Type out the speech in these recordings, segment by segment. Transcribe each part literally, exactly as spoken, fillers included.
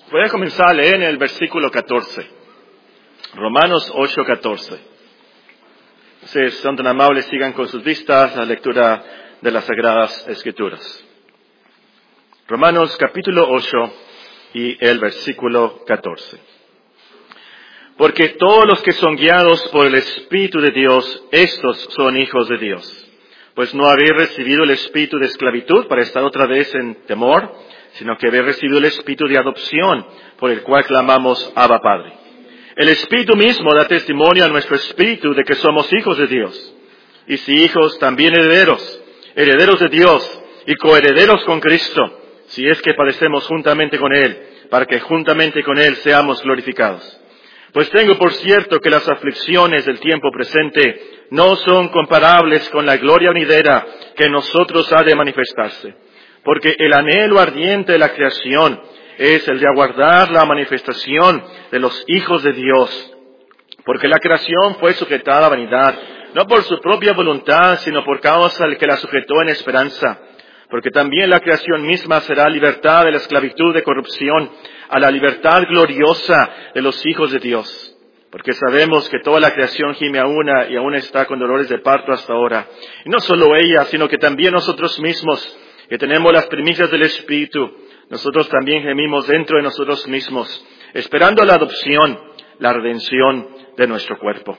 Voy a comenzar a leer en el versículo catorce. Romanos ocho, catorce. Si son tan amables, sigan con sus vistas la lectura de las Sagradas Escrituras. Romanos capítulo ocho y el versículo catorce. Porque todos los que son guiados por el Espíritu de Dios, estos son hijos de Dios. Pues no habéis recibido el espíritu de esclavitud para estar otra vez en temor, sino que habéis recibido el espíritu de adopción, por el cual clamamos Abba Padre. El Espíritu mismo da testimonio a nuestro espíritu de que somos hijos de Dios. Y si hijos, también herederos, herederos de Dios y coherederos con Cristo, si es que padecemos juntamente con Él, para que juntamente con Él seamos glorificados. Pues tengo por cierto que las aflicciones del tiempo presente no son comparables con la gloria venidera que en nosotros ha de manifestarse. Porque el anhelo ardiente de la creación es el de aguardar la manifestación de los hijos de Dios. Porque la creación fue sujetada a vanidad, no por su propia voluntad, sino por causa del que la sujetó en esperanza. Porque también la creación misma será libertada de la esclavitud de corrupción a la libertad gloriosa de los hijos de Dios. Porque sabemos que toda la creación gime a una y aún está con dolores de parto hasta ahora. Y no solo ella, sino que también nosotros mismos, que tenemos las primicias del Espíritu, nosotros también gemimos dentro de nosotros mismos, esperando la adopción, la redención de nuestro cuerpo.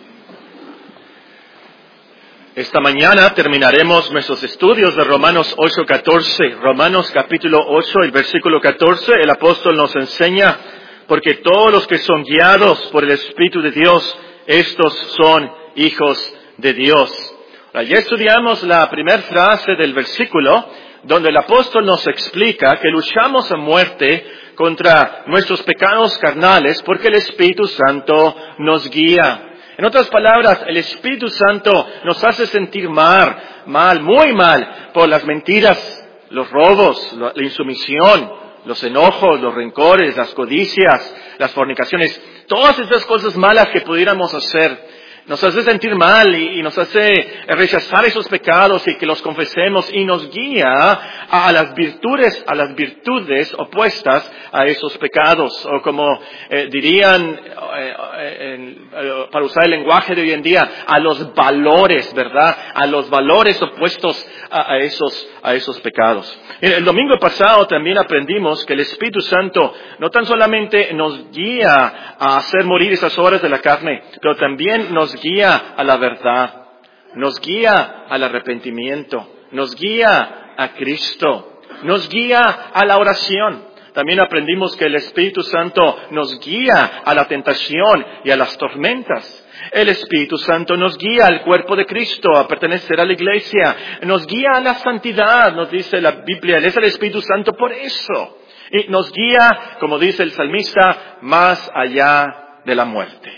Esta mañana terminaremos nuestros estudios de Romanos ocho, catorce. Romanos capítulo ocho, el versículo catorce, el apóstol nos enseña, porque todos los que son guiados por el Espíritu de Dios, estos son hijos de Dius. Ya estudiamos la primera frase del versículo, donde el apóstol nos explica que luchamos a muerte contra nuestros pecados carnales porque el Espíritu Santo nos guía. En otras palabras, el Espíritu Santo nos hace sentir mal, mal, muy mal, por las mentiras, los robos, la insumisión, los enojos, los rencores, las codicias, las fornicaciones, todas esas cosas malas que pudiéramos hacer. Nos hace sentir mal y, y nos hace rechazar esos pecados y que los confesemos y nos guía a, a las virtudes, a las virtudes opuestas a esos pecados. O como eh, dirían, eh, eh, eh, para usar el lenguaje de hoy en día, a los valores, ¿verdad? A los valores opuestos a, a esos, a esos pecados. El domingo pasado también aprendimos que el Espíritu Santo no tan solamente nos guía a hacer morir esas obras de la carne, pero también nos guía a la verdad, nos guía al arrepentimiento, nos guía a Cristo, nos guía a la oración. También aprendimos que el Espíritu Santo nos guía a la tentación y a las tormentas. El Espíritu Santo nos guía al cuerpo de Cristo, a pertenecer a la iglesia. Nos guía a la santidad, nos dice la Biblia. Él es el Espíritu Santo por eso. Y nos guía, como dice el salmista, más allá de la muerte.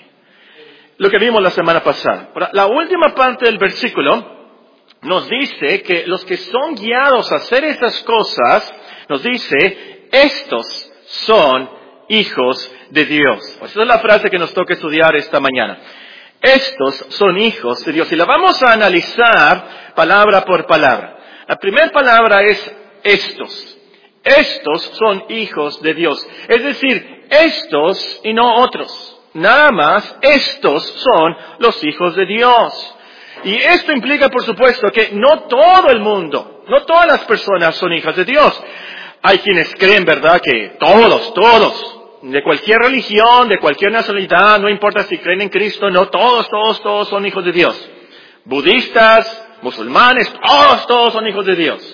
Lo que vimos la semana pasada. Ahora, la última parte del versículo nos dice que los que son guiados a hacer estas cosas, nos dice, estos son hijos de Dios. Esa es la frase que nos toca estudiar esta mañana. Estos son hijos de Dios. Y la vamos a analizar palabra por palabra. La primera palabra es estos. Estos son hijos de Dios. Es decir, estos y no otros. Nada más, estos son los hijos de Dios. Y esto implica, por supuesto, que no todo el mundo, no todas las personas son hijas de Dios. Hay quienes creen, ¿verdad?, que todos, todos, de cualquier religión, de cualquier nacionalidad, no importa si creen en Cristo, no, todos, todos, todos son hijos de Dios. Budistas, musulmanes, todos, todos son hijos de Dios.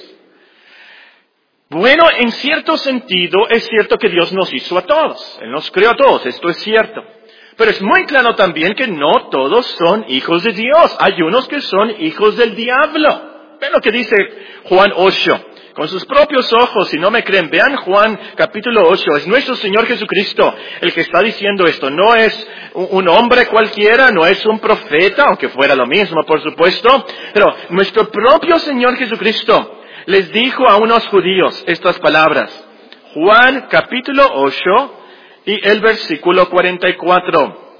Bueno, en cierto sentido, es cierto que Dios nos hizo a todos. Él nos creó a todos, esto es cierto. Pero es muy claro también que no todos son hijos de Dios. Hay unos que son hijos del diablo. Ven lo que dice Juan ocho. Con sus propios ojos, si no me creen, vean Juan capítulo ocho. Es nuestro Señor Jesucristo el que está diciendo esto. No es un hombre cualquiera, no es un profeta, aunque fuera lo mismo, por supuesto. Pero nuestro propio Señor Jesucristo les dijo a unos judíos estas palabras. Juan capítulo ocho y el versículo cuarenta y cuatro.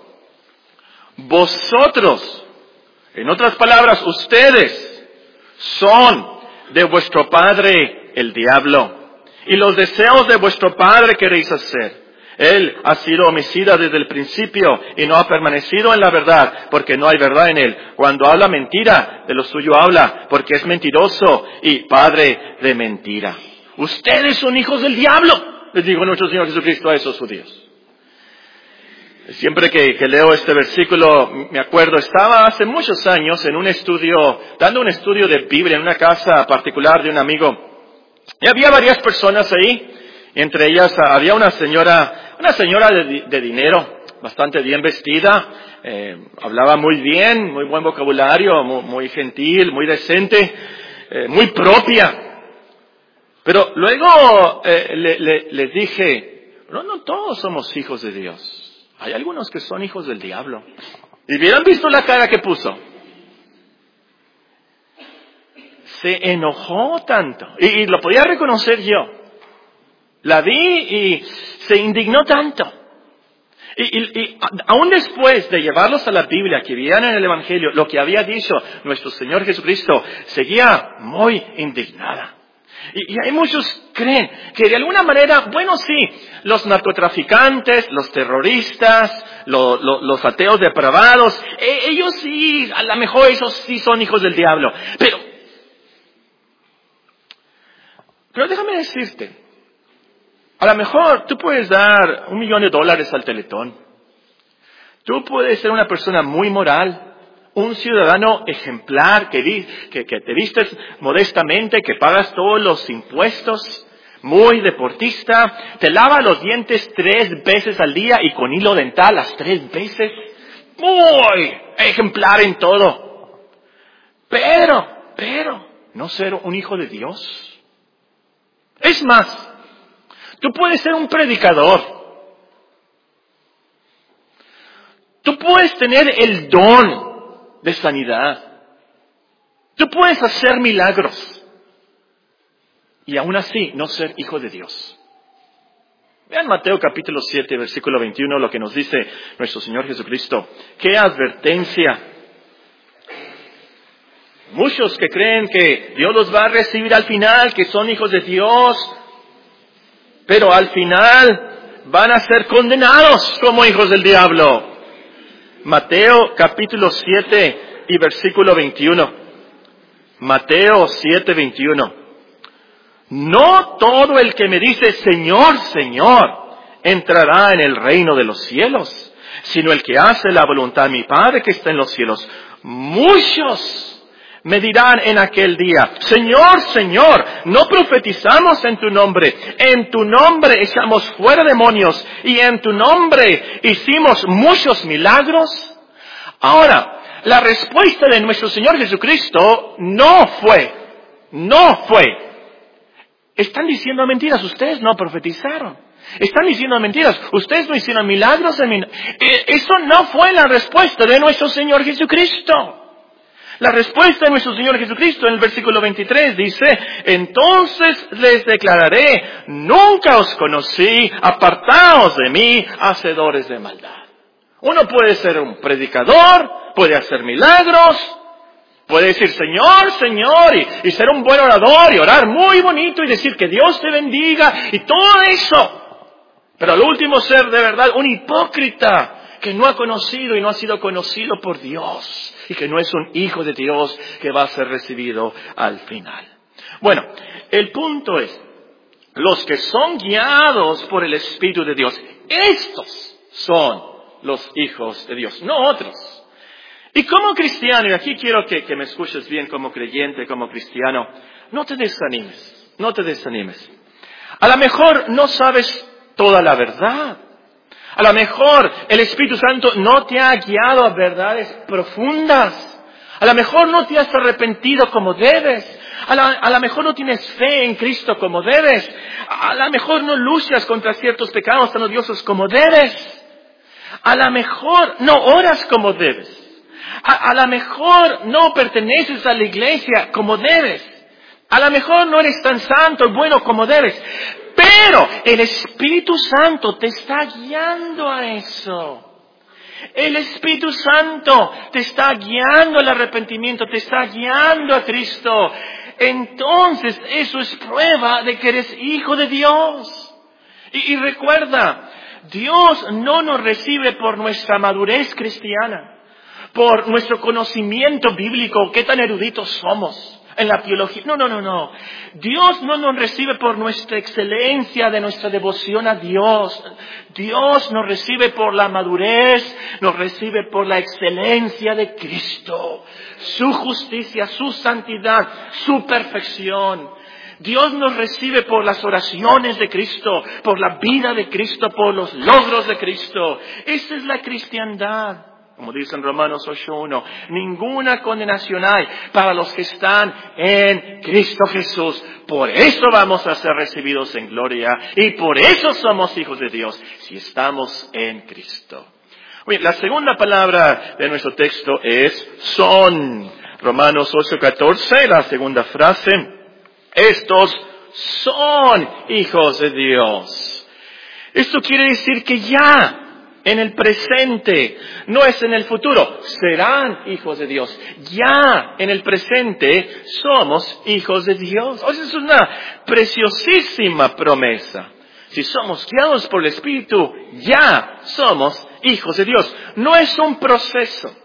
Vosotros, en otras palabras, ustedes son de vuestro padre el diablo, y los deseos de vuestro padre queréis hacer. Él ha sido homicida desde el principio y no ha permanecido en la verdad, porque no hay verdad en él. Cuando habla mentira, de lo suyo habla, porque es mentiroso y padre de mentira. Ustedes son hijos del diablo, les dijo nuestro Señor Jesucristo a esos judíos. Siempre que, que leo este versículo, me acuerdo, estaba hace muchos años en un estudio, dando un estudio de Biblia en una casa particular de un amigo. Y había varias personas ahí. Entre ellas había una señora, una señora de, de dinero, bastante bien vestida, eh, hablaba muy bien, muy buen vocabulario, muy, muy gentil, muy decente, eh, muy propia. Pero luego eh, le, le, les dije, no, no todos somos hijos de Dios. Hay algunos que son hijos del diablo. Y hubieran visto la cara que puso. Se enojó tanto. Y, y lo podía reconocer yo. La vi y se indignó tanto. Y, y, y aún después de llevarlos a la Biblia, que vieran en el Evangelio lo que había dicho nuestro Señor Jesucristo, seguía muy indignada. Y, y hay muchos creen que de alguna manera, bueno sí, los narcotraficantes, los terroristas, lo, lo, los ateos depravados, eh, ellos sí, a lo mejor esos sí son hijos del diablo. Pero, pero déjame decirte, a lo mejor tú puedes dar un millón de dólares al Teletón. Tú puedes ser una persona muy moral, un ciudadano ejemplar que, vi, que, que te vistes modestamente, que pagas todos los impuestos, muy deportista, te lava los dientes tres veces al día y con hilo dental las tres veces. Muy ejemplar en todo. Pero, pero, no ser un hijo de Dios. Es más, tú puedes ser un predicador. Tú puedes tener el don de sanidad. Tú puedes hacer milagros. Y aún así no ser hijo de Dios. Vean Mateo capítulo siete, versículo veintiuno, lo que nos dice nuestro Señor Jesucristo. ¡Qué advertencia! Muchos que creen que Dios los va a recibir al final, que son hijos de Dios, pero al final van a ser condenados como hijos del diablo. Mateo capítulo siete y versículo veintiuno. Mateo siete, veintiuno. No todo el que me dice Señor, Señor, entrará en el reino de los cielos, sino el que hace la voluntad de mi Padre que está en los cielos. Muchos me dirán en aquel día, Señor, Señor, no profetizamos en tu nombre, en tu nombre echamos fuera demonios y en tu nombre hicimos muchos milagros. Ahora, la respuesta de nuestro Señor Jesucristo no fue, no fue, están diciendo mentiras, ustedes no profetizaron. Están diciendo mentiras, ustedes no hicieron milagros en mi nombre. Eso no fue la respuesta de nuestro Señor Jesucristo. La respuesta de nuestro Señor Jesucristo en el versículo veintitrés dice, entonces les declararé, nunca os conocí, apartaos de mí, hacedores de maldad. Uno puede ser un predicador, puede hacer milagros, puede decir Señor, Señor, y, y ser un buen orador y orar muy bonito y decir que Dios te bendiga y todo eso. Pero al último ser de verdad un hipócrita que no ha conocido y no ha sido conocido por Dios. Y que no es un hijo de Dios que va a ser recibido al final. Bueno, el punto es, los que son guiados por el Espíritu de Dios, estos son los hijos de Dios, no otros. Y como cristiano, y aquí quiero que, que me escuches bien como creyente, como cristiano, no te desanimes, no te desanimes. A lo mejor no sabes toda la verdad. A lo mejor el Espíritu Santo no te ha guiado a verdades profundas. A lo mejor no te has arrepentido como debes. A lo, a lo mejor no tienes fe en Cristo como debes. A lo mejor no luchas contra ciertos pecados tan odiosos como debes. A lo mejor no oras como debes. A, a lo mejor no perteneces a la iglesia como debes. A lo mejor no eres tan santo y bueno como debes. Pero el Espíritu Santo te está guiando a eso. El Espíritu Santo te está guiando al arrepentimiento, te está guiando a Cristo. entonces eso es prueba de que eres hijo de Dios. Y, y recuerda, Dios no nos recibe por nuestra madurez cristiana, por nuestro conocimiento bíblico, qué tan eruditos somos en la teología. No, no, no, no. Dios no nos recibe por nuestra excelencia de nuestra devoción a Dios. Dios nos recibe por la madurez, nos recibe por la excelencia de Cristo, su justicia, su santidad, su perfección. Dios nos recibe por las oraciones de Cristo, por la vida de Cristo, por los logros de Cristo. Esa es la cristiandad. Como dice en Romanos ocho uno, ninguna condenación hay para los que están en Cristo Jesús. Por eso vamos a ser recibidos en gloria y por eso somos hijos de Dios, si estamos en Cristo. Bien, la segunda palabra de nuestro texto es son. Romanos ocho catorce, la segunda frase, estos son hijos de Dios. Esto quiere decir que ya, en el presente, no es en el futuro, serán hijos de Dios. Ya en el presente somos hijos de Dios. O sea, es una preciosísima promesa. Si somos guiados por el Espíritu, ya somos hijos de Dios. No es un proceso.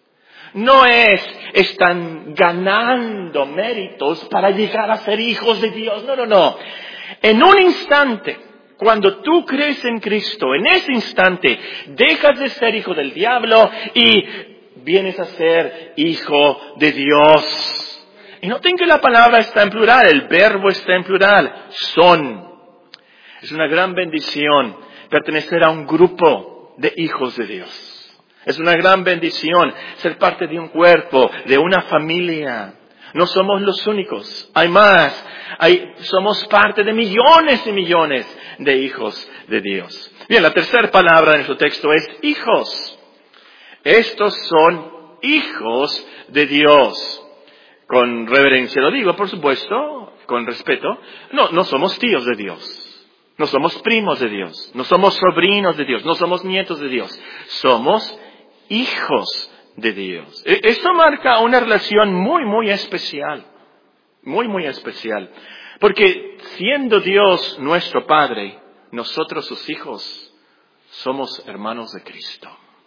No es, están ganando méritos para llegar a ser hijos de Dios. No, no, no. En un instante, cuando tú crees en Cristo, en ese instante dejas de ser hijo del diablo y vienes a ser hijo de Dios. Y noten que la palabra está en plural, el verbo está en plural, son. Es una gran bendición pertenecer a un grupo de hijos de Dios. Es una gran bendición ser parte de un cuerpo, de una familia. No somos los únicos, hay más. Hay, somos parte de millones y millones de hijos de Dios. Bien, la tercera palabra de nuestro texto es hijos. Estos son hijos de Dios. Con reverencia lo digo, por supuesto, con respeto. No, no somos tíos de Dios. No somos primos de Dios. No somos sobrinos de Dios. No somos nietos de Dios. Somos hijos de Dios. Esto marca una relación muy, muy especial. Muy, muy especial. Porque siendo Dios nuestro Padre, nosotros sus hijos somos hermanos de Cristo.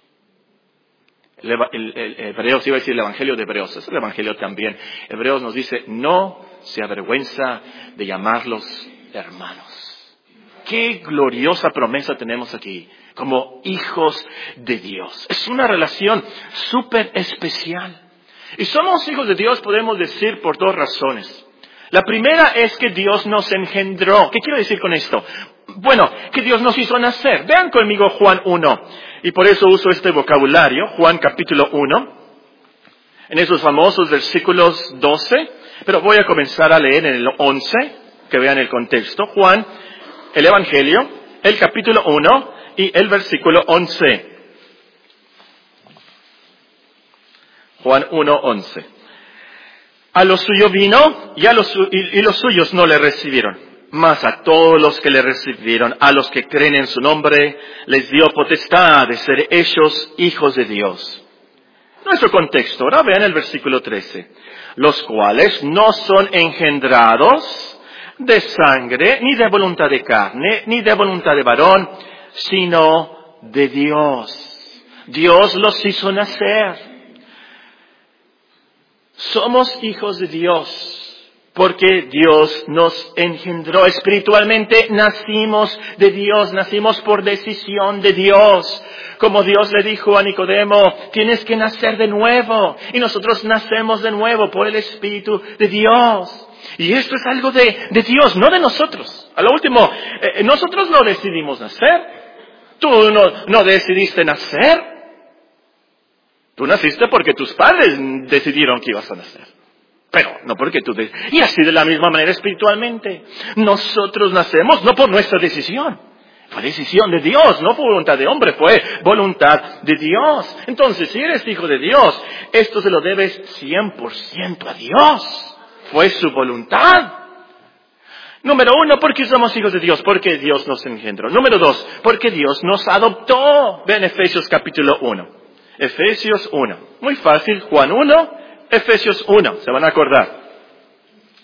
El, el, el Hebreos, iba a decir el Evangelio de Hebreos, es el Evangelio también. Hebreos nos dice, no se avergüenza de llamarlos hermanos. Qué gloriosa promesa tenemos aquí, como hijos de Dios. Es una relación súper especial. Y somos hijos de Dios, podemos decir, por dos razones. La primera es que Dios nos engendró. ¿Qué quiero decir con esto? Bueno, que Dios nos hizo nacer. Vean conmigo Juan uno. Y por eso uso este vocabulario, Juan capítulo uno. En esos famosos versículos doce. Pero voy a comenzar a leer en el once, que vean el contexto. Juan, el Evangelio, el capítulo uno y el versículo once. Juan uno, once. A lo suyo vino y, a los, y, y los suyos no le recibieron. Mas a todos los que le recibieron, a los que creen en su nombre, les dio potestad de ser hechos hijos de Dios. Nuestro contexto, ahora vean el versículo trece. Los cuales no son engendrados de sangre, ni de voluntad de carne, ni de voluntad de varón, sino de Dios. Dios los hizo nacer. Somos hijos de Dios porque Dios nos engendró espiritualmente. Nacimos de Dios, nacimos por decisión de Dios. Como Dios le dijo a Nicodemo, tienes que nacer de nuevo. Y nosotros nacemos de nuevo por el Espíritu de Dios. Y esto es algo de, de Dios, no de nosotros. A lo último, eh, nosotros no decidimos nacer. Tú no, no decidiste nacer. Tú naciste porque tus padres decidieron que ibas a nacer. Pero no porque tú... De... Y así de la misma manera espiritualmente. Nosotros nacemos no por nuestra decisión. Fue decisión de Dios, no fue voluntad de hombre, fue voluntad de Dios. Entonces, si eres hijo de Dios, esto se lo debes cien por ciento a Dios. Fue su voluntad. Número uno, porque somos hijos de Dios, porque Dios nos engendró. Número dos, porque Dios nos adoptó. Ven Efesios capítulo uno. Efesios uno. Muy fácil, Juan uno, Efesios uno. Se van a acordar.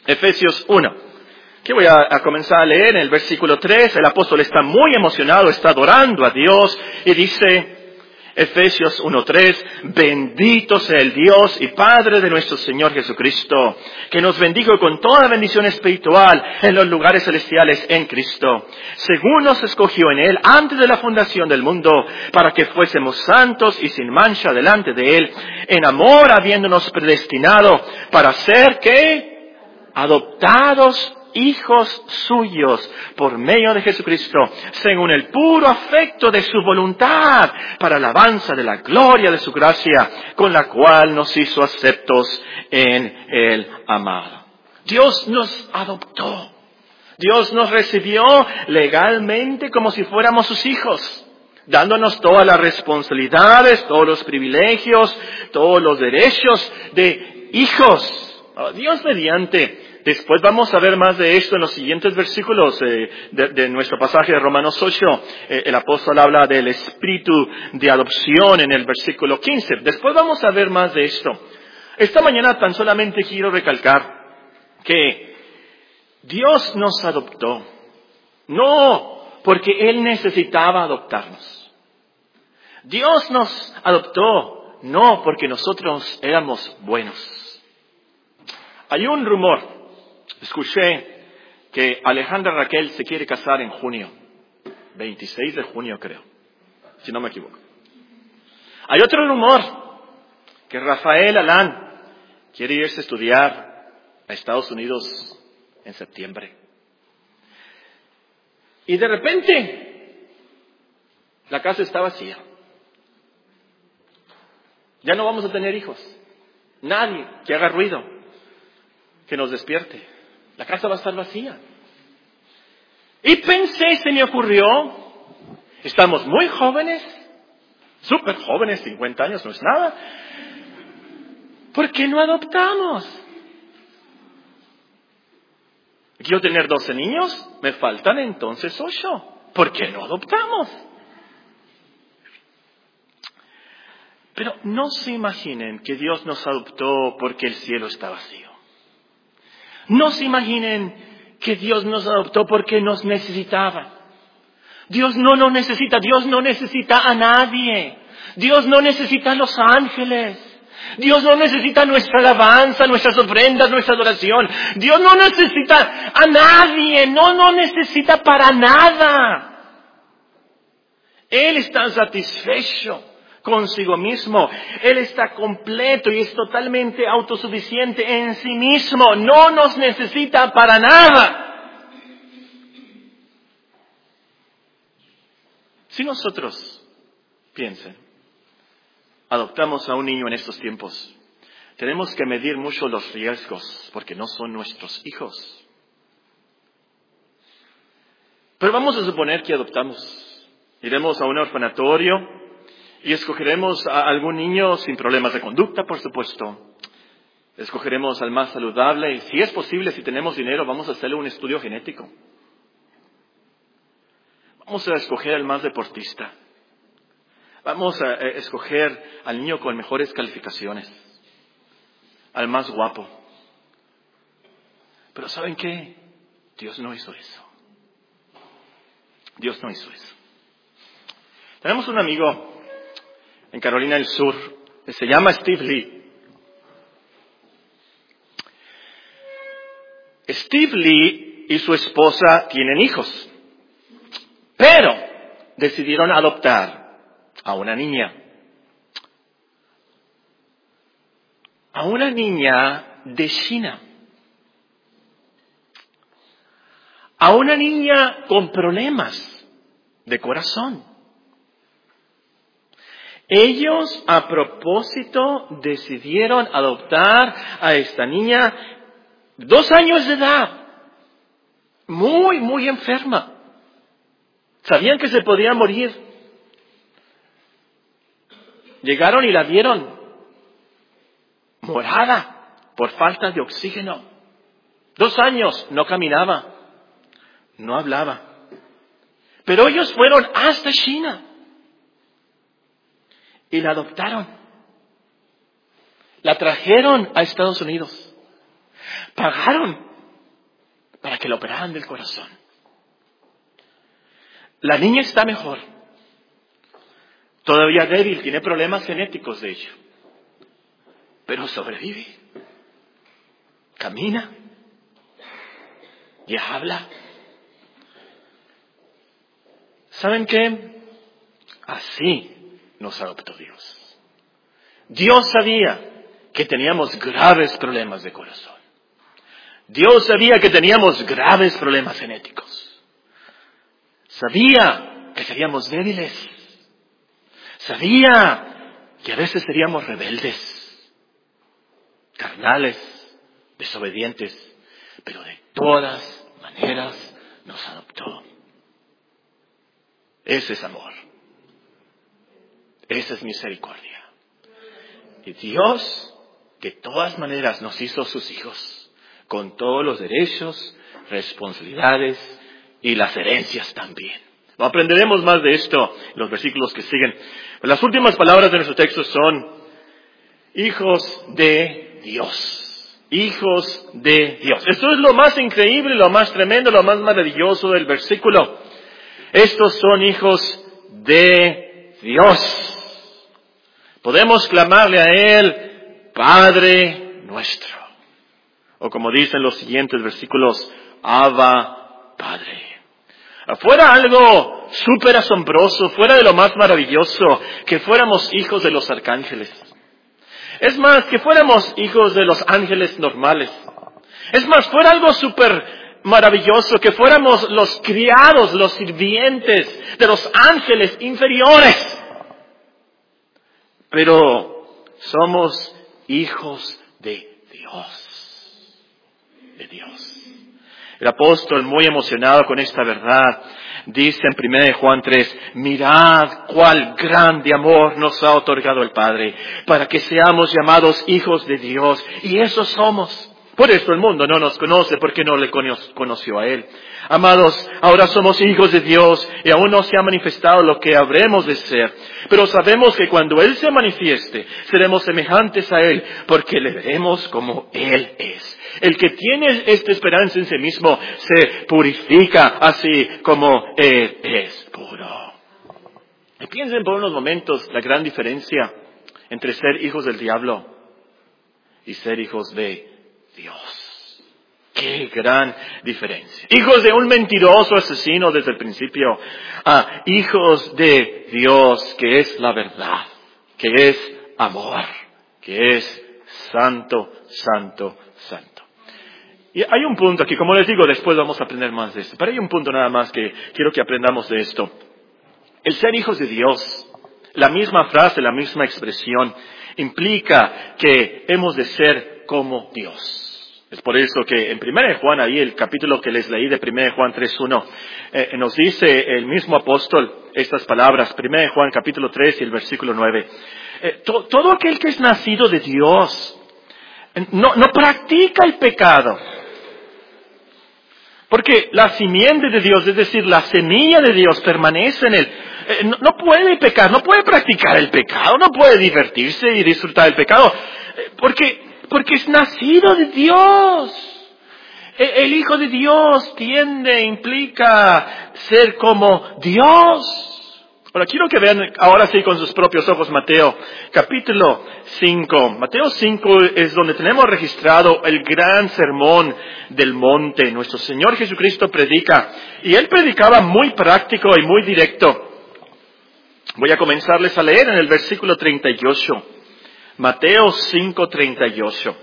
Efesios uno. Que voy a, a comenzar a leer en el versículo tres. El apóstol está muy emocionado, está adorando a Dios y dice, Efesios uno tres, bendito sea el Dios y Padre de nuestro Señor Jesucristo, que nos bendijo con toda bendición espiritual en los lugares celestiales en Cristo, según nos escogió en Él antes de la fundación del mundo, para que fuésemos santos y sin mancha delante de Él, en amor habiéndonos predestinado para ser, ¿qué? Adoptados hijos suyos por medio de Jesucristo, según el puro afecto de su voluntad, para alabanza de la gloria de su gracia, con la cual nos hizo aceptos en el amado. Dios nos adoptó. Dios nos recibió legalmente como si fuéramos sus hijos, dándonos todas las responsabilidades, todos los privilegios, todos los derechos de hijos. Dios mediante. Después vamos a ver más de esto en los siguientes versículos eh, de, de nuestro pasaje de Romanos ocho. Eh, el apóstol habla del espíritu de adopción en el versículo quince. Después vamos a ver más de esto. Esta mañana tan solamente quiero recalcar que Dios nos adoptó. No porque Él necesitaba adoptarnos. Dios nos adoptó no porque nosotros éramos buenos. Hay un rumor. Escuché que Alejandra Raquel se quiere casar en junio, veintiséis de junio creo, si no me equivoco. Hay otro rumor, que Rafael Alán quiere irse a estudiar a Estados Unidos en septiembre. Y de repente, la casa está vacía. Ya no vamos a tener hijos. Nadie que haga ruido, que nos despierte. La casa va a estar vacía. Y pensé, se me ocurrió, estamos muy jóvenes, súper jóvenes, cincuenta años no es nada. ¿Por qué no adoptamos? Quiero tener doce niños, me faltan entonces ocho. ¿Por qué no adoptamos? Pero no se imaginen que Dios nos adoptó porque el cielo está vacío. No se imaginen que Dios nos adoptó porque nos necesitaba. Dios no nos necesita, Dios no necesita a nadie. Dios no necesita a los ángeles. Dios no necesita nuestra alabanza, nuestras ofrendas, nuestra adoración. Dios no necesita a nadie, no, no necesita para nada. Él está satisfecho consigo mismo. Él está completo y es totalmente autosuficiente en sí mismo. No nos necesita para nada. Si nosotros, piensen, adoptamos a un niño en estos tiempos, tenemos que medir mucho los riesgos porque no son nuestros hijos. Pero vamos a suponer que adoptamos. Iremos a un orfanatorio y escogeremos a algún niño sin problemas de conducta, por supuesto. Escogeremos al más saludable y si es posible, si tenemos dinero, vamos a hacerle un estudio genético. Vamos a escoger al más deportista. Vamos a escoger al niño con mejores calificaciones. Al más guapo. Pero ¿saben qué? Dios no hizo eso. Dios no hizo eso. Tenemos un amigo en Carolina del Sur, que se llama Steve Lee. Steve Lee y su esposa tienen hijos, pero decidieron adoptar a una niña. A una niña de China. A una niña con problemas de corazón. Ellos, a propósito, decidieron adoptar a esta niña dos años de edad, muy, muy enferma. Sabían que se podía morir. Llegaron y la vieron morada por falta de oxígeno. Dos años, no caminaba, no hablaba. Pero ellos fueron hasta China. Y la adoptaron. La trajeron a Estados Unidos. Pagaron para que la operaran del corazón. La niña está mejor. Todavía débil, tiene problemas genéticos de hecho. Pero sobrevive. Camina. Y habla. ¿Saben qué? Así nos adoptó Dios. Dios sabía que teníamos graves problemas de corazón. Dios sabía que teníamos graves problemas genéticos. Sabía que seríamos débiles. Sabía que a veces seríamos rebeldes, carnales, desobedientes, pero de todas maneras nos adoptó. Ese es amor. Esa es misericordia. Y Dios, que de todas maneras nos hizo sus hijos, con todos los derechos, responsabilidades y las herencias también. No aprenderemos más de esto en los versículos que siguen. Las últimas palabras de nuestro texto son hijos de Dios. Hijos de Dios. Esto es lo más increíble, lo más tremendo, lo más maravilloso del versículo. Estos son hijos de Dios. Podemos clamarle a Él, Padre nuestro. O como dicen los siguientes versículos, Abba, Padre. Fuera algo súper asombroso, fuera de lo más maravilloso, que fuéramos hijos de los arcángeles. Es más, que fuéramos hijos de los ángeles normales. Es más, fuera algo súper maravilloso, que fuéramos los criados, los sirvientes de los ángeles inferiores. Pero somos hijos de Dios. De Dios. El apóstol, muy emocionado con esta verdad, dice en primera de Juan tres, mirad cuál grande amor nos ha otorgado el Padre, para que seamos llamados hijos de Dios, y eso somos. Por eso el mundo no nos conoce, porque no le conoció a Él. Amados, ahora somos hijos de Dios, y aún no se ha manifestado lo que habremos de ser. Pero sabemos que cuando Él se manifieste, seremos semejantes a Él, porque le veremos como Él es. El que tiene esta esperanza en sí mismo, se purifica así como Él es puro. Y piensen por unos momentos la gran diferencia entre ser hijos del diablo y ser hijos de Dios. ¡Qué gran diferencia! Hijos de un mentiroso asesino desde el principio, a hijos de Dios, que es la verdad, que es amor, que es santo, santo, santo. Y hay un punto aquí, como les digo, después vamos a aprender más de esto, pero hay un punto nada más que quiero que aprendamos de esto. El ser hijos de Dios, la misma frase, la misma expresión, implica que hemos de ser como Dios. Es por eso que en primera de Juan, ahí el capítulo que les leí de primera de Juan tres uno, eh, nos dice el mismo apóstol estas palabras, primera de Juan capítulo tres y el versículo nueve. Eh, to, todo aquel que es nacido de Dios no, no practica el pecado. Porque la simiente de Dios, es decir, la semilla de Dios permanece en él. Eh, no, no puede pecar, no puede practicar el pecado, no puede divertirse y disfrutar del pecado. Eh, porque... Porque es nacido de Dios. El Hijo de Dios tiende, implica ser como Dios. Ahora quiero que vean ahora sí con sus propios ojos Mateo capítulo cinco. Mateo cinco es donde tenemos registrado el gran sermón del monte. Nuestro Señor Jesucristo predica. Y Él predicaba muy práctico y muy directo. Voy a comenzarles a leer en el versículo treinta y ocho. Mateo cinco, treinta y ocho.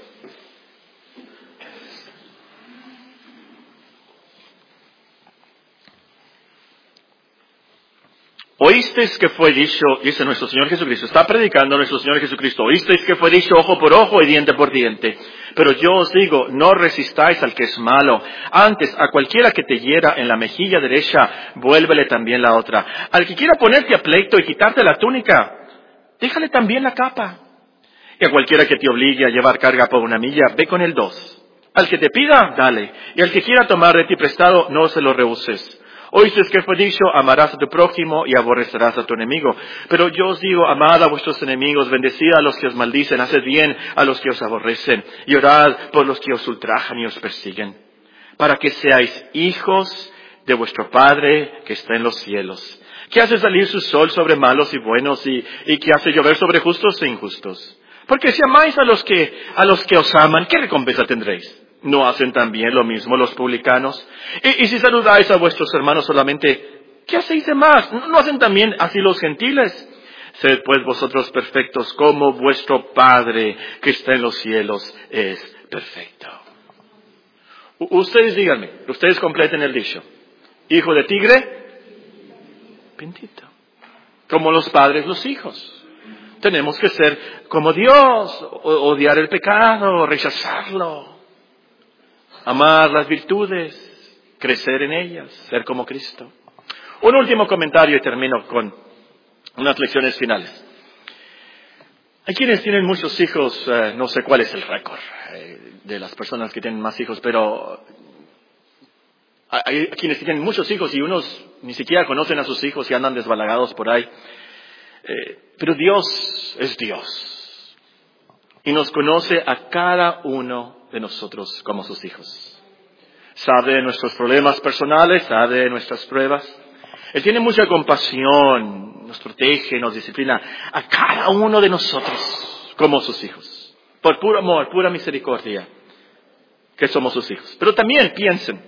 Oísteis que fue dicho, dice nuestro Señor Jesucristo, está predicando nuestro Señor Jesucristo, oísteis que fue dicho ojo por ojo y diente por diente. Pero yo os digo, no resistáis al que es malo. Antes, a cualquiera que te hiera en la mejilla derecha, vuélvele también la otra. Al que quiera ponerte a pleito y quitarte la túnica, déjale también la capa. Y a cualquiera que te obligue a llevar carga por una milla, ve con él dos. Al que te pida, dale. Y al que quiera tomar de ti prestado, no se lo rehuses. Oísteis que fue dicho, amarás a tu prójimo y aborrecerás a tu enemigo. Pero yo os digo, amad a vuestros enemigos, bendecid a los que os maldicen, haced bien a los que os aborrecen, y orad por los que os ultrajan y os persiguen. para que seáis hijos de vuestro Padre que está en los cielos, que hace salir su sol sobre malos y buenos y, y que hace llover sobre justos e injustos. Porque si amáis a los que, a los que os aman, ¿qué recompensa tendréis? ¿No hacen también lo mismo los publicanos? Y, y si saludáis a vuestros hermanos solamente, ¿qué hacéis de más? ¿No hacen también así los gentiles? Sed pues vosotros perfectos como vuestro Padre que está en los cielos es perfecto. U- ustedes díganme, ustedes completen el dicho. Hijo de tigre, pintito. Como los padres, los hijos. Tenemos que ser como Dios, odiar el pecado, rechazarlo, amar las virtudes, crecer en ellas, ser como Cristo. Un último comentario y termino con unas lecciones finales. Hay quienes tienen muchos hijos, eh, no sé cuál es el récord eh, de las personas que tienen más hijos, pero hay quienes tienen muchos hijos y unos ni siquiera conocen a sus hijos y andan desbalagados por ahí. Eh, pero Dios es Dios y nos conoce a cada uno de nosotros como sus hijos. Sabe de nuestros problemas personales, sabe de nuestras pruebas. Él tiene mucha compasión, nos protege, nos disciplina a cada uno de nosotros como sus hijos. Por puro amor, pura misericordia, que somos sus hijos. Pero también piensen,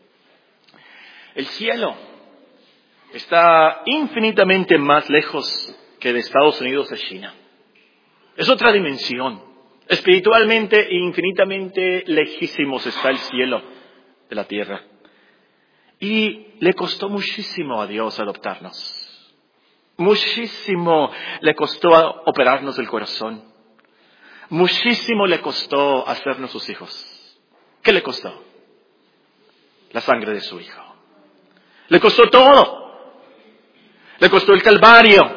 el cielo está infinitamente más lejos que de Estados Unidos a China. Es otra dimensión. Espiritualmente e infinitamente lejísimos está el cielo de la tierra. Y le costó muchísimo a Dios adoptarnos. Muchísimo le costó operarnos el corazón. Muchísimo le costó hacernos sus hijos. ¿Qué le costó? La sangre de su hijo. Le costó todo. Le costó el Calvario.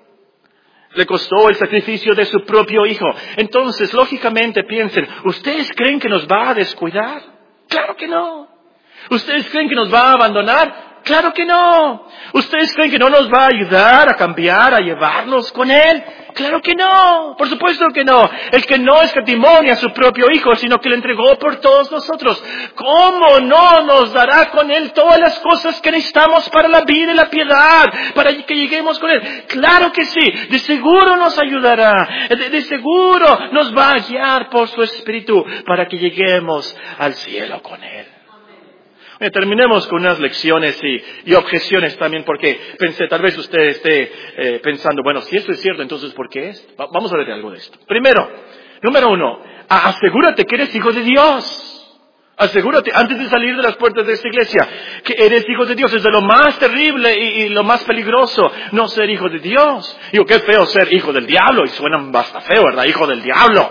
Le costó el sacrificio de su propio hijo. Entonces, lógicamente piensen, ¿ustedes creen que nos va a descuidar? Claro que no. ¿Ustedes creen que nos va a abandonar? Claro que no. ¿Ustedes creen que no nos va a ayudar a cambiar, a llevarnos con Él? Claro que no. Por supuesto que no. El que no escatimó a su propio hijo, sino que le entregó por todos nosotros. ¿Cómo no nos dará con Él todas las cosas que necesitamos para la vida y la piedad? Para que lleguemos con Él. Claro que sí. De seguro nos ayudará. De, de seguro nos va a guiar por su Espíritu para que lleguemos al cielo con Él. Eh, terminemos con unas lecciones y, y objeciones también, porque pensé, tal vez usted esté eh, pensando, bueno, si esto es cierto, entonces ¿por qué es? Va, vamos a ver algo de esto. Primero, número uno, a, asegúrate que eres hijo de Dios. Asegúrate, antes de salir de las puertas de esta iglesia, que eres hijo de Dios. Es de lo más terrible y, y lo más peligroso, no ser hijo de Dios. Digo, qué feo ser hijo del diablo, y suena bastante feo, ¿verdad? Hijo del diablo.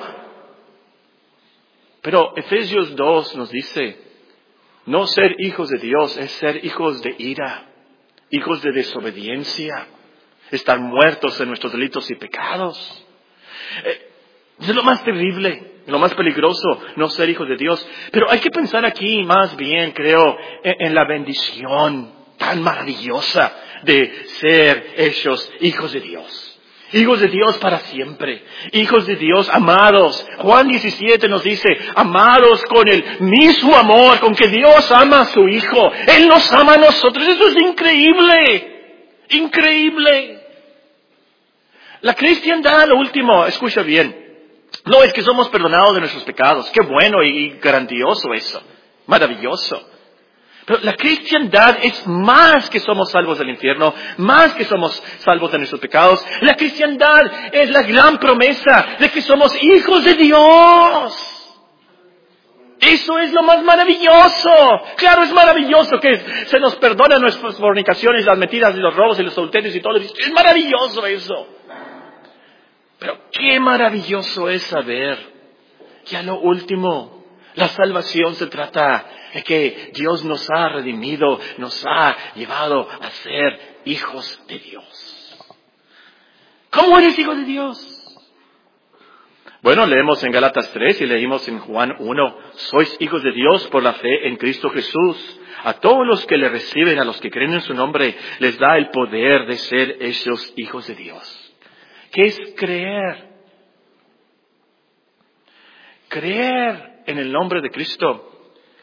Pero Efesios dos nos dice, no ser hijos de Dios es ser hijos de ira, hijos de desobediencia, estar muertos en nuestros delitos y pecados. Eh, es lo más terrible, lo más peligroso, no ser hijos de Dios. Pero hay que pensar aquí más bien, creo, en, en la bendición tan maravillosa de ser hechos hijos de Dios. Hijos de Dios para siempre. Hijos de Dios amados. Juan diecisiete nos dice, amados con el mismo amor con que Dios ama a su Hijo. Él nos ama a nosotros. Eso es increíble. Increíble. La cristiandad, lo último, escucha bien. No es que somos perdonados de nuestros pecados. Qué bueno y grandioso eso. Maravilloso. Pero la cristiandad es más que somos salvos del infierno, más que somos salvos de nuestros pecados. La cristiandad es la gran promesa de que somos hijos de Dios. Eso es lo más maravilloso. Claro, es maravilloso que se nos perdonan nuestras fornicaciones, las mentiras y los robos y los adulterios y todo. Es maravilloso eso. Pero qué maravilloso es saber que a lo último la salvación se trata de que Dios nos ha redimido, nos ha llevado a ser hijos de Dios. ¿Cómo eres hijo de Dios? Bueno, leemos en Gálatas tres y leímos en Juan uno. Sois hijos de Dios por la fe en Cristo Jesús. A todos los que le reciben, a los que creen en su nombre, les da el poder de ser hechos hijos de Dios. ¿Qué es creer? Creer en el nombre de Cristo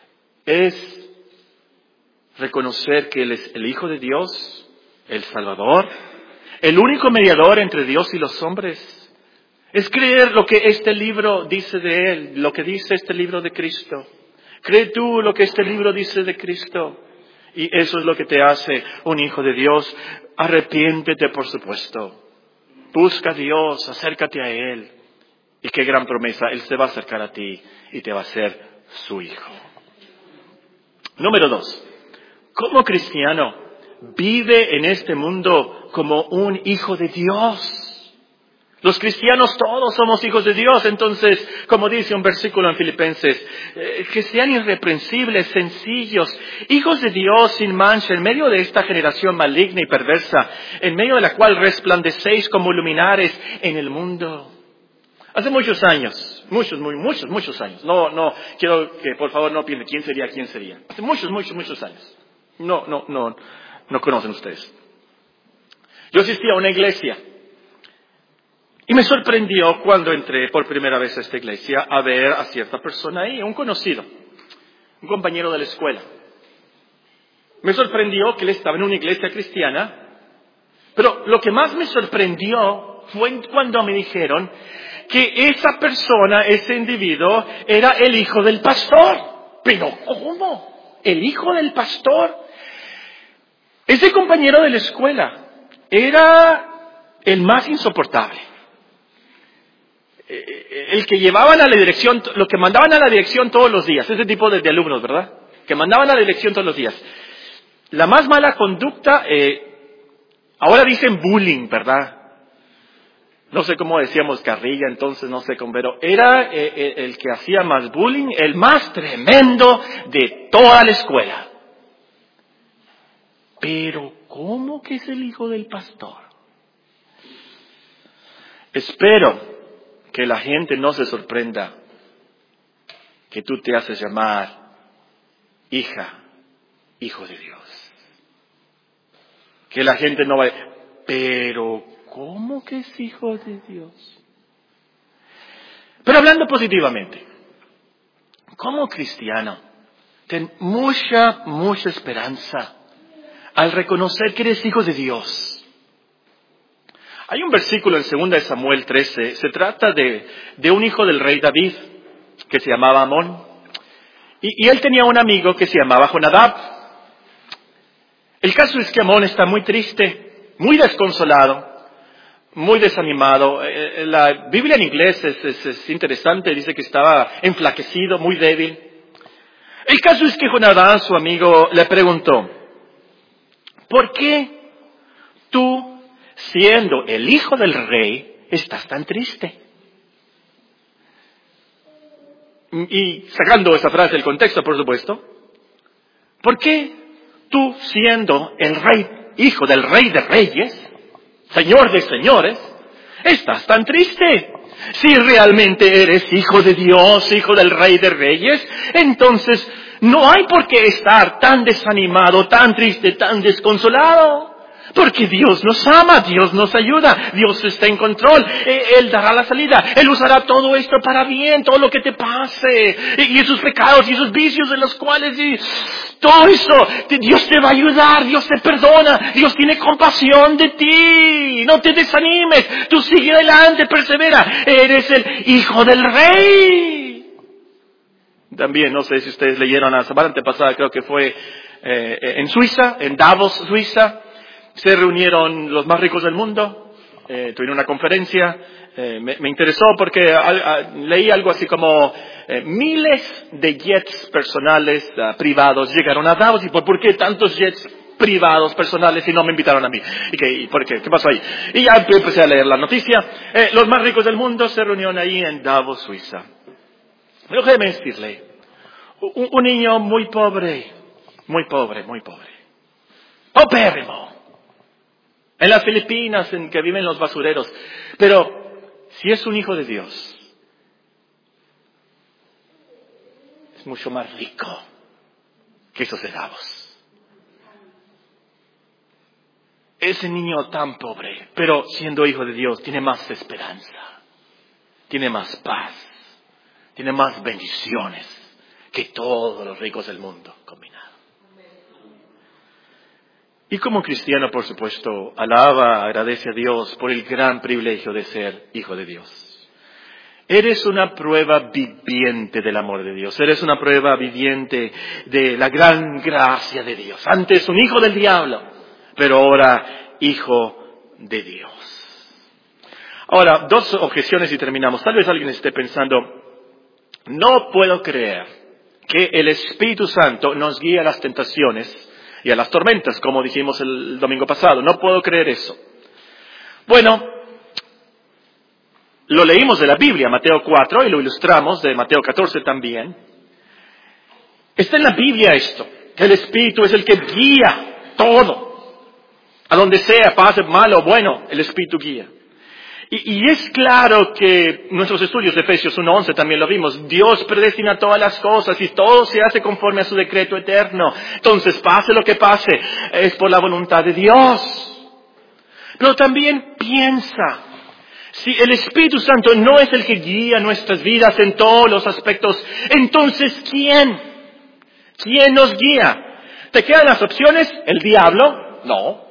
es reconocer que Él es el Hijo de Dios, el Salvador, el único mediador entre Dios y los hombres. Es creer lo que este libro dice de Él, lo que dice este libro de Cristo. Cree tú lo que este libro dice de Cristo. Y eso es lo que te hace un hijo de Dios. Arrepiéntete, por supuesto. Busca a Dios, acércate a Él. Y qué gran promesa, Él se va a acercar a ti y te va a hacer su hijo. Número dos. Como cristiano, vive en este mundo como un hijo de Dios. Los cristianos todos somos hijos de Dios. Entonces, como dice un versículo en Filipenses, eh, que sean irreprensibles, sencillos, hijos de Dios sin mancha, en medio de esta generación maligna y perversa, en medio de la cual resplandecéis como luminares en el mundo. Hace muchos años, muchos, muy, muchos, muchos años, no, no, quiero que por favor no piensen quién sería, quién sería. Hace muchos, muchos, muchos años. No, no, no, no conocen ustedes. Yo asistí a una iglesia. Y me sorprendió cuando entré por primera vez a esta iglesia a ver a cierta persona ahí, un conocido, un compañero de la escuela. Me sorprendió que él estaba en una iglesia cristiana, pero lo que más me sorprendió fue cuando me dijeron que esa persona, ese individuo, era el hijo del pastor. ¿Pero cómo? ¿El hijo del pastor? Ese compañero de la escuela era el más insoportable. El que llevaban a la dirección, lo que mandaban a la dirección todos los días, ese tipo de, de alumnos, ¿verdad? Que mandaban a la dirección todos los días. La más mala conducta, eh, ahora dicen bullying, ¿verdad? No sé cómo decíamos carrilla, entonces no sé cómo, pero era eh, el que hacía más bullying, el más tremendo de toda la escuela. Pero, ¿cómo que es el hijo del pastor? Espero que la gente no se sorprenda que tú te haces llamar hija, hijo de Dios. Que la gente no vaya, pero ¿cómo que es hijo de Dios? Pero hablando positivamente, como cristiano, ten mucha, mucha esperanza al reconocer que eres hijo de Dios. Hay un versículo en segunda de Samuel trece, se trata de, de un hijo del rey David, que se llamaba Amón, y, y él tenía un amigo que se llamaba Jonadab. El caso es que Amón está muy triste, muy desconsolado, muy desanimado. La Biblia en inglés es, es, es interesante, dice que estaba enflaquecido, muy débil. El caso es que Jonadab, su amigo, le preguntó, ¿por qué tú, siendo el hijo del rey, estás tan triste? Y sacando esa frase del contexto, por supuesto, ¿por qué tú, siendo el rey, hijo del rey de reyes, señor de señores, estás tan triste? Si realmente eres hijo de Dios, hijo del rey de reyes, entonces no hay por qué estar tan desanimado, tan triste, tan desconsolado. Porque Dios nos ama, Dios nos ayuda, Dios está en control, Él dará la salida, Él usará todo esto para bien, todo lo que te pase, y esos pecados y esos vicios de los cuales, y todo eso, Dios te va a ayudar, Dios te perdona, Dios tiene compasión de ti, no te desanimes, tú sigue adelante, persevera, eres el hijo del rey. También, no sé si ustedes leyeron la semana antepasada, creo que fue eh, en Suiza, en Davos, Suiza. Se reunieron los más ricos del mundo, eh, tuvieron una conferencia, eh, me, me interesó porque a, a, leí algo así como eh, miles de jets personales, uh, privados, llegaron a Davos. ¿Y por, por qué tantos jets privados, personales, y no me invitaron a mí? ¿Y qué, y por qué? ¿Qué pasó ahí? Y ya empecé a leer la noticia. Eh, los más ricos del mundo se reunieron ahí en Davos, Suiza. Pero déjeme decirle, un, un niño muy pobre, muy pobre, muy pobre, paupérrimo, en las Filipinas, en que viven los basureros. Pero si es un hijo de Dios, es mucho más rico que esos de Davos. Ese niño tan pobre, pero siendo hijo de Dios, tiene más esperanza, tiene más paz, tiene más bendiciones, que todos los ricos del mundo combinados. Y como cristiano, por supuesto, alaba, agradece a Dios por el gran privilegio de ser hijo de Dios. Eres una prueba viviente del amor de Dios. Eres una prueba viviente de la gran gracia de Dios. Antes un hijo del diablo, pero ahora hijo de Dios. Ahora, dos objeciones y terminamos. Tal vez alguien esté pensando, no puedo creer que el Espíritu Santo nos guíe a las tentaciones y a las tormentas, como dijimos el domingo pasado. No puedo creer eso. Bueno, lo leímos de la Biblia, Mateo cuatro, y lo ilustramos de Mateo catorce también. Está en la Biblia esto, que el Espíritu es el que guía todo. A donde sea, pase mal o bueno, el Espíritu guía. Y, y es claro que nuestros estudios de Efesios uno once también lo vimos. Dios predestina todas las cosas y todo se hace conforme a su decreto eterno. Entonces, pase lo que pase, es por la voluntad de Dios. Pero también piensa, si el Espíritu Santo no es el que guía nuestras vidas en todos los aspectos, entonces, ¿quién? ¿Quién nos guía? ¿Te quedan las opciones? ¿El diablo? No.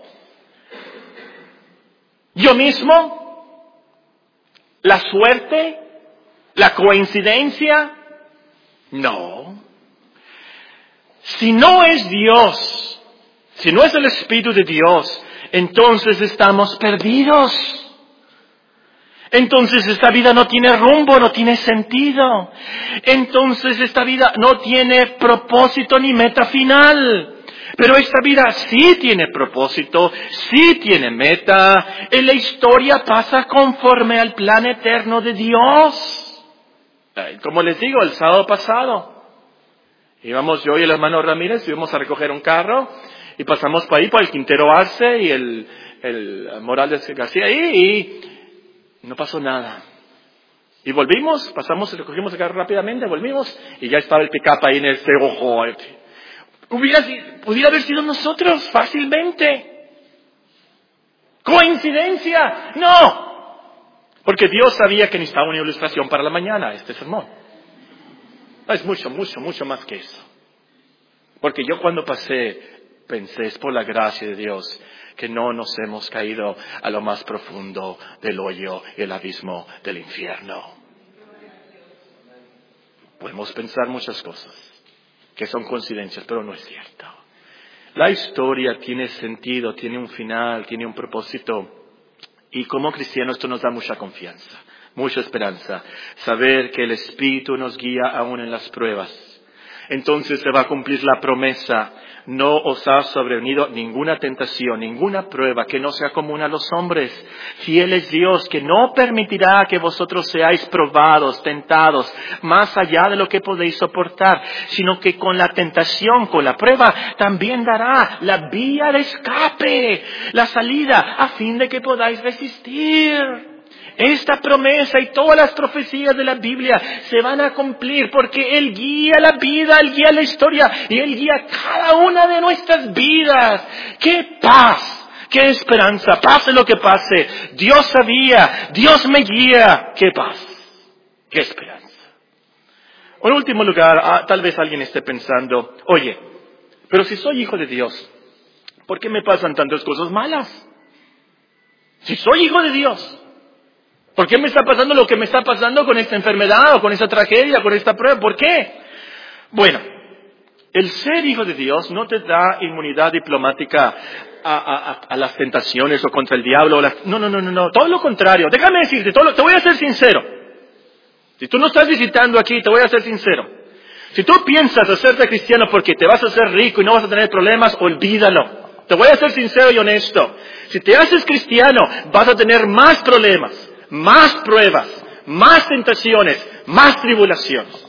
¿Yo mismo? ¿La suerte? ¿La coincidencia? No. Si no es Dios, si no es el Espíritu de Dios, entonces estamos perdidos. Entonces esta vida no tiene rumbo, no tiene sentido. Entonces esta vida no tiene propósito ni meta final. Pero esta vida sí tiene propósito, sí tiene meta. En la historia pasa conforme al plan eterno de Dios. Como les digo, el sábado pasado, íbamos yo y el hermano Ramírez, íbamos a recoger un carro y pasamos por ahí por el Quintero Arce y el, el Morales García ahí y no pasó nada. Y volvimos, pasamos, recogimos el carro rápidamente, volvimos y ya estaba el pick-up ahí en el cerro. Hubiera, pudiera haber sido nosotros fácilmente. ¿Coincidencia? No. Porque Dios sabía que necesitaba una ilustración para la mañana, este sermón. No, es mucho, mucho, mucho más que eso. Porque yo cuando pasé, pensé, es por la gracia de Dios que no nos hemos caído a lo más profundo del hoyo y el abismo del infierno. Podemos pensar muchas cosas que son coincidencias, pero no es cierto. La historia tiene sentido, tiene un final, tiene un propósito. Y como cristianos esto nos da mucha confianza, mucha esperanza. Saber que el Espíritu nos guía aún en las pruebas. Entonces se va a cumplir la promesa. No os ha sobrevenido ninguna tentación, ninguna prueba que no sea común a los hombres. Fiel es Dios, que no permitirá que vosotros seáis probados, tentados, más allá de lo que podéis soportar, sino que con la tentación, con la prueba, también dará la vía de escape, la salida, a fin de que podáis resistir. Esta promesa y todas las profecías de la Biblia se van a cumplir porque Él guía la vida, Él guía la historia y Él guía cada una de nuestras vidas. ¡Qué paz! ¡Qué esperanza! Pase lo que pase. Dios sabía, Dios me guía. ¡Qué paz! ¡Qué esperanza! En último lugar, ah, tal vez alguien esté pensando, oye, pero si soy hijo de Dios, ¿por qué me pasan tantas cosas malas? Si soy hijo de Dios, ¿por qué me está pasando lo que me está pasando con esta enfermedad o con esta tragedia, con esta prueba? ¿Por qué? Bueno, el ser hijo de Dios no te da inmunidad diplomática a, a, a, a las tentaciones o contra el diablo. O las... No, no, no, no, no, todo lo contrario. Déjame decirte, todo lo... te voy a ser sincero. Si tú no estás visitando aquí, te voy a ser sincero. Si tú piensas hacerte cristiano porque te vas a hacer rico y no vas a tener problemas, olvídalo. Te voy a ser sincero y honesto. Si te haces cristiano, vas a tener más problemas, más pruebas, más tentaciones, más tribulaciones.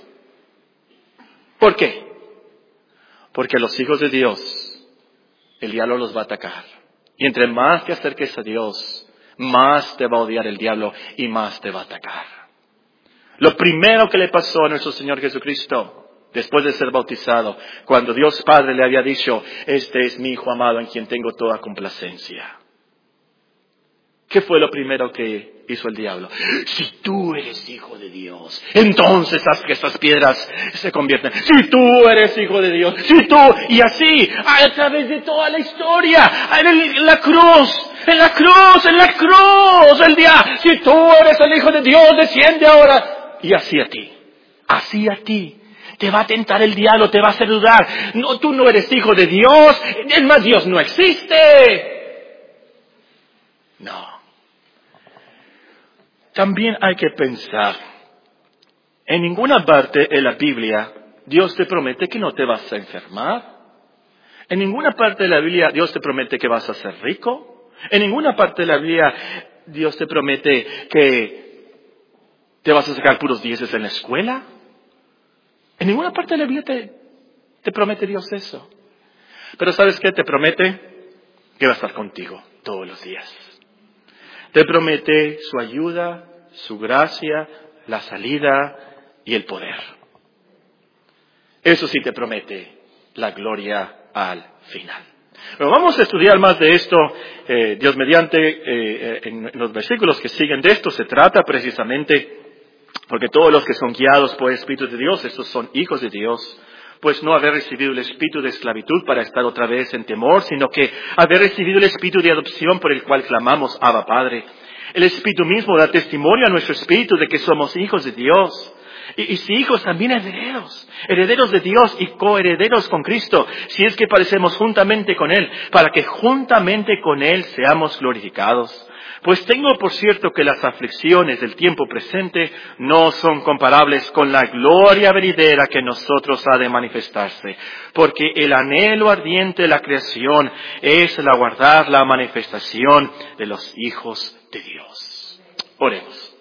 ¿Por qué? Porque a los hijos de Dios, el diablo los va a atacar. Y entre más te acerques a Dios, más te va a odiar el diablo y más te va a atacar. Lo primero que le pasó a nuestro Señor Jesucristo, después de ser bautizado, cuando Dios Padre le había dicho, este es mi Hijo amado en quien tengo toda complacencia. ¿Qué fue lo primero que hizo el diablo? Si tú eres hijo de Dios, entonces haz que estas piedras se conviertan. Si tú eres hijo de Dios, si tú, y así, a través de toda la historia, en la cruz, en la cruz, en la cruz, el día, si tú eres el hijo de Dios, desciende ahora. Y así a ti, así a ti. Te va a tentar el diablo, te va a hacer dudar. No, tú no eres hijo de Dios, es más, Dios no existe. No. También hay que pensar, en ninguna parte de la Biblia Dios te promete que no te vas a enfermar. En ninguna parte de la Biblia Dios te promete que vas a ser rico. En ninguna parte de la Biblia Dios te promete que te vas a sacar puros dieces en la escuela. En ninguna parte de la Biblia te, te promete Dios eso. Pero ¿sabes qué? Te promete que va a estar contigo todos los días. Te promete su ayuda, su gracia, la salida y el poder. Eso sí te promete la gloria al final. Pero vamos a estudiar más de esto, eh, Dios mediante, eh, en, en los versículos que siguen. De esto se trata precisamente, porque todos los que son guiados por el Espíritu de Dios, estos son hijos de Dios. Pues no haber recibido el espíritu de esclavitud para estar otra vez en temor, sino que haber recibido el espíritu de adopción por el cual clamamos, Abba Padre. El espíritu mismo da testimonio a nuestro espíritu de que somos hijos de Dios. Y, y si hijos, también herederos, herederos de Dios y coherederos con Cristo, si es que padecemos juntamente con Él, para que juntamente con Él seamos glorificados. Pues tengo por cierto que las aflicciones del tiempo presente no son comparables con la gloria venidera que en nosotros ha de manifestarse. Porque el anhelo ardiente de la creación es el aguardar la manifestación de los hijos de Dios. Oremos.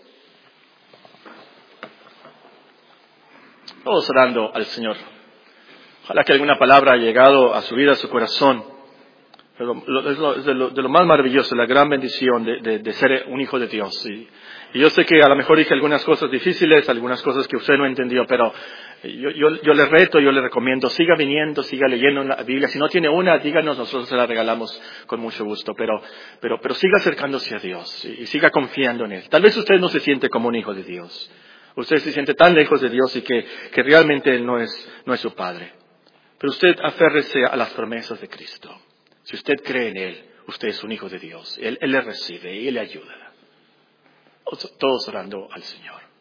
Todos orando al Señor. Ojalá que alguna palabra haya llegado a su vida, a su corazón. Pero lo, es, lo, es de, lo, de lo más maravilloso, la gran bendición de, de, de ser un hijo de Dios. Y, y yo sé que a lo mejor dije algunas cosas difíciles, algunas cosas que usted no entendió, pero yo, yo, yo le reto, yo le recomiendo, siga viniendo, siga leyendo la Biblia. Si no tiene una, díganos, nosotros se la regalamos con mucho gusto. Pero, pero, pero siga acercándose a Dios y, y siga confiando en Él. Tal vez usted no se siente como un hijo de Dios. Usted se siente tan lejos de Dios y que, que realmente Él no es, no es su Padre. Pero usted aférrese a las promesas de Cristo. Si usted cree en Él, usted es un hijo de Dios. Él, Él le recibe y Él le ayuda. Todos orando al Señor.